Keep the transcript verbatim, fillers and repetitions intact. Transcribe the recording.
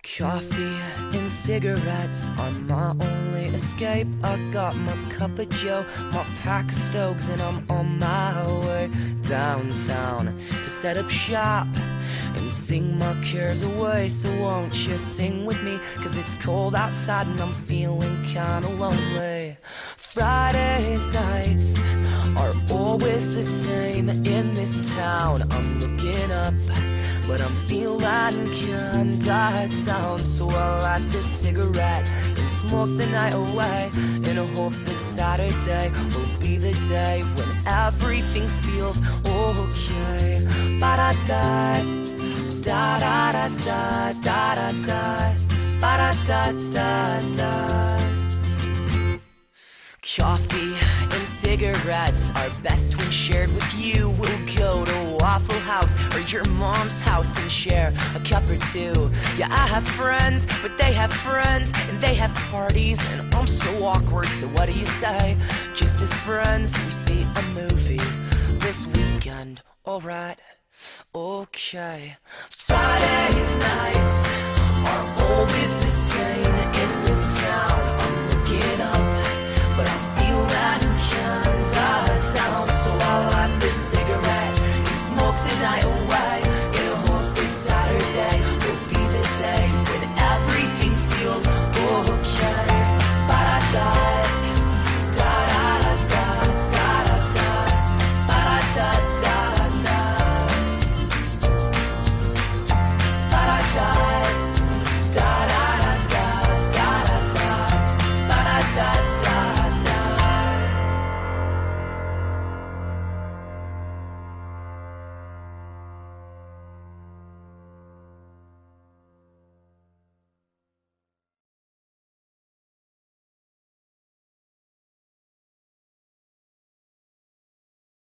Coffee and cigarettes are my only escape. I got my cup of joe, my pack of Stokes, and I'm on my way downtown to set up shop and sing my cares away. So won't you sing with me, cause it's cold outside and I'm feeling kinda lonely. Friday nights are always the same in this town. I'm looking up, but I'm feeling kinda down. So I light this cigarette and smoke the night away, in a hope that Saturday will be the day when everything feels okay. Ba-da-da, da-da-da-da, da-da-da, ba-da-da-da-da. Coffee and cigarettes are best when shared with you. We'll go to Waffle House or your mom's house and share a cup or two. Yeah, I have friends, but they have friends, and they have parties, and I'm so awkward. So what do you say? Just as friends, we see a movie this weekend. Alright, okay. Friday nights are always the same in this town. I'm looking up,